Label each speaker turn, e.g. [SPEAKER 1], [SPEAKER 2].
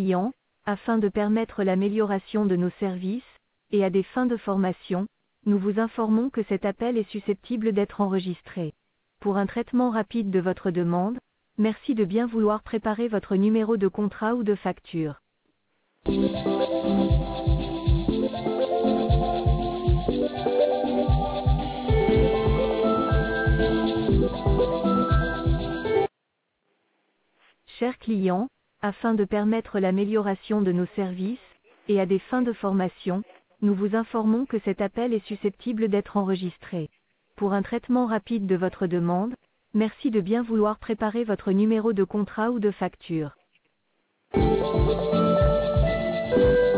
[SPEAKER 1] client, afin de permettre l'amélioration de nos services, et à des fins de formation, nous vous informons que cet appel est susceptible d'être enregistré. Pour un traitement rapide de votre demande, merci de bien vouloir préparer votre numéro de contrat ou de facture. Chers clients, afin de permettre l'amélioration de nos services, et à des fins de formation, nous vous informons que cet appel est susceptible d'être enregistré. Pour un traitement rapide de votre demande, merci de bien vouloir préparer votre numéro de contrat ou de facture.